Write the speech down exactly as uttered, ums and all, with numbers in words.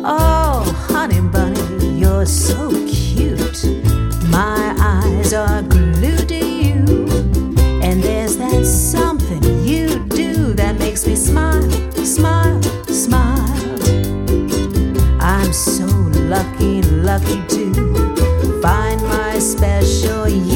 Oh, honey bunny, you're so cute. My eyes are glued to you. And there's that something you do that makes me smile, smile, smile. I'm so lucky, lucky to find my special you.